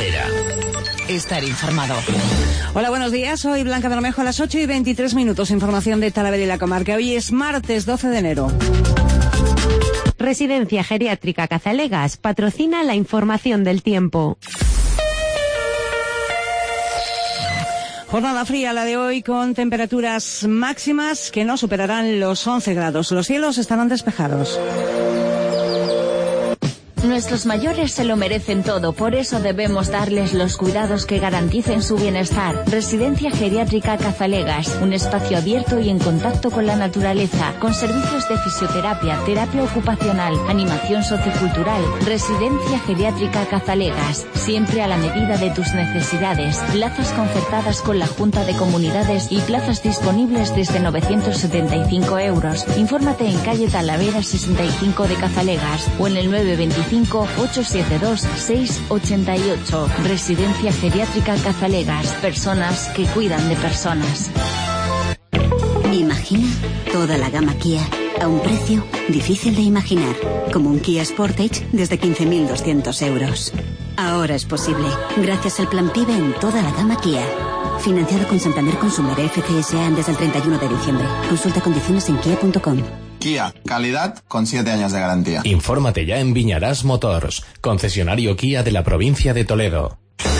Talavera. Estar informado. Hola, buenos días. Soy Blanca Bermejo a las 8:23. Información de Talavera y la comarca. Hoy es martes 12 de enero. Residencia Geriátrica Cazalegas patrocina la información del tiempo. Jornada fría la de hoy, con temperaturas máximas que no superarán los 11 grados. Los cielos estarán despejados. Nuestros mayores se lo merecen todo, por eso debemos darles los cuidados que garanticen su bienestar. Residencia Geriátrica Cazalegas, un espacio abierto y en contacto con la naturaleza, con servicios de fisioterapia, terapia ocupacional, animación sociocultural. Residencia Geriátrica Cazalegas, siempre a la medida de tus necesidades. Plazas concertadas con la Junta de Comunidades y plazas disponibles desde 975 euros. Infórmate en calle Talavera 65 de Cazalegas o en el 925-872-688. Residencia Geriátrica Cazalegas. Personas que cuidan de personas. Imagina toda la gama Kia a un precio difícil de imaginar, como un Kia Sportage desde 15.200 euros. Ahora es posible, gracias al plan PIBE en toda la gama Kia. Financiado con Santander Consumer FCSA desde el 31 de diciembre. Consulta condiciones en kia.com. Kia, calidad con 7 años de garantía. Infórmate ya en Viñarás Motors, concesionario Kia de la provincia de Toledo.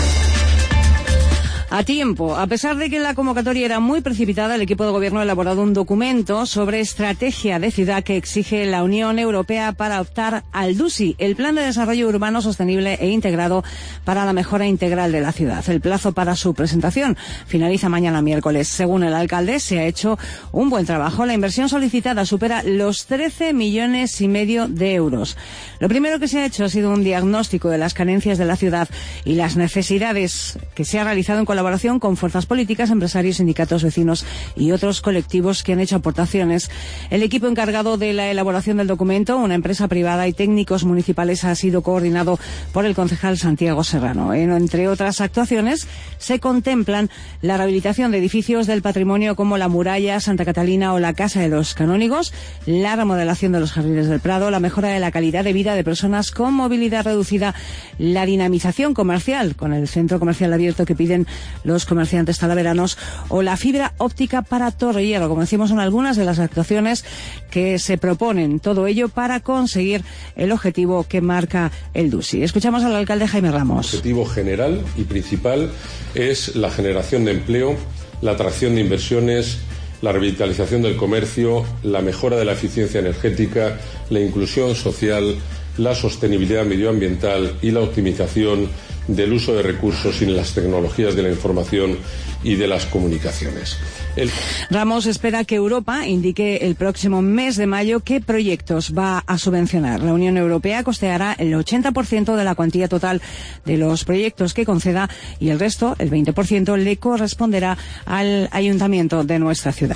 A tiempo. A pesar de que la convocatoria era muy precipitada, el equipo de gobierno ha elaborado un documento sobre estrategia de ciudad que exige la Unión Europea para optar al DUSI, el Plan de Desarrollo Urbano Sostenible e Integrado para la Mejora Integral de la Ciudad. El plazo para su presentación finaliza mañana miércoles. Según el alcalde, se ha hecho un buen trabajo. La inversión solicitada supera los 13,5 millones de euros. Lo primero que se ha hecho ha sido un diagnóstico de las carencias de la ciudad y las necesidades que se ha realizado en colaboración con fuerzas políticas, empresarios, sindicatos, vecinos y otros colectivos que han hecho aportaciones. El equipo encargado de la elaboración del documento, una empresa privada y técnicos municipales, ha sido coordinado por el concejal Santiago Serrano. Entre otras actuaciones, se contemplan la rehabilitación de edificios del patrimonio como la Muralla, Santa Catalina o la Casa de los Canónigos, la remodelación de los Jardines del Prado, la mejora de la calidad de vida de personas con movilidad reducida, la dinamización comercial con el centro comercial abierto que piden los comerciantes talaveranos, o la fibra óptica para Torrellano. Como decimos, son algunas de las actuaciones que se proponen. Todo ello para conseguir el objetivo que marca el DUSI. Escuchamos al alcalde Jaime Ramos. El objetivo general y principal es la generación de empleo, la atracción de inversiones, la revitalización del comercio, la mejora de la eficiencia energética, la inclusión social, la sostenibilidad medioambiental y la optimización del uso de recursos y las tecnologías de la información y de las comunicaciones. Ramos espera que Europa indique el próximo mes de mayo qué proyectos va a subvencionar. La Unión Europea costeará el 80% de la cuantía total de los proyectos que conceda y el resto, el 20%, le corresponderá al ayuntamiento de nuestra ciudad.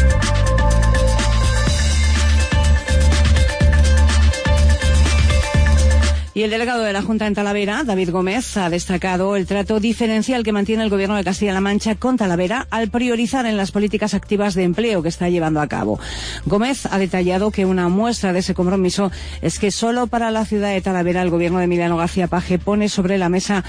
Y el delegado de la Junta en Talavera, David Gómez, ha destacado el trato diferencial que mantiene el Gobierno de Castilla-La Mancha con Talavera al priorizar en las políticas activas de empleo que está llevando a cabo. Gómez ha detallado que una muestra de ese compromiso es que solo para la ciudad de Talavera el Gobierno de Emiliano García Paje pone sobre la mesa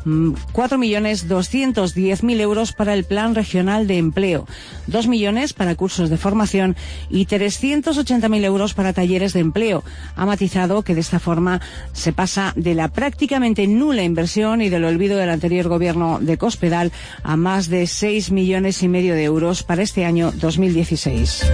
4.210.000 euros para el Plan Regional de Empleo, 2 millones para cursos de formación y 380.000 euros para talleres de empleo. Ha matizado que de esta forma se pasa de la prácticamente nula inversión y del olvido del anterior gobierno de Cospedal a más de 6,5 millones de euros para este año 2016.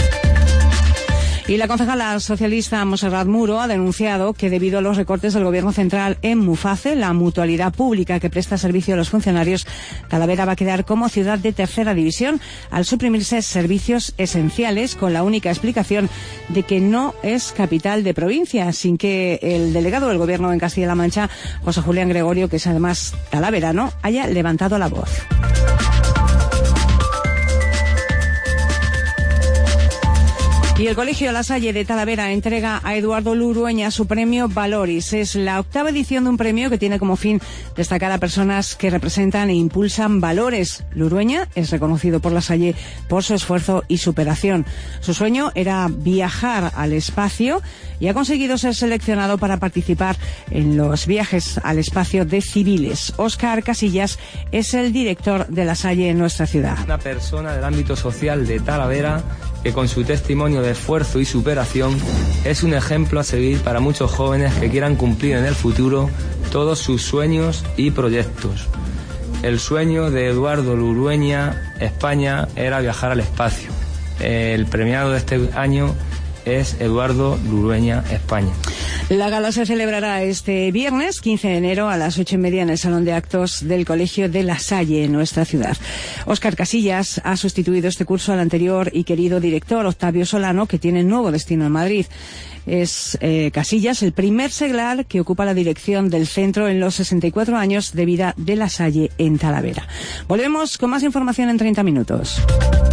Y la concejala socialista Montserrat Muro ha denunciado que debido a los recortes del Gobierno central en Muface, la mutualidad pública que presta servicio a los funcionarios, Talavera va a quedar como ciudad de tercera división al suprimirse servicios esenciales, con la única explicación de que no es capital de provincia, sin que el delegado del Gobierno en Castilla-La Mancha, José Julián Gregorio, que es además talaverano, haya levantado la voz. Y el Colegio La Salle de Talavera entrega a Eduardo Lurueña su premio Valoris. Es la 8ª edición de un premio que tiene como fin destacar a personas que representan e impulsan valores. Lurueña es reconocido por La Salle por su esfuerzo y superación. Su sueño era viajar al espacio y ha conseguido ser seleccionado para participar en los viajes al espacio de civiles. Óscar Casillas es el director de La Salle en nuestra ciudad. Una persona del ámbito social de Talavera que con su testimonio de esfuerzo y superación es un ejemplo a seguir para muchos jóvenes que quieran cumplir en el futuro todos sus sueños y proyectos. El sueño de Eduardo Lurueña, España, era viajar al espacio. El premiado de este año es Eduardo Lurueña, España. La gala se celebrará este viernes 15 de enero a las 8:30 en el Salón de Actos del Colegio de La Salle en nuestra ciudad. Óscar Casillas ha sustituido este curso al anterior y querido director Octavio Solano, que tiene nuevo destino en Madrid. Es Casillas el primer seglar que ocupa la dirección del centro en los 64 años de vida de La Salle en Talavera. Volvemos con más información en 30 minutos.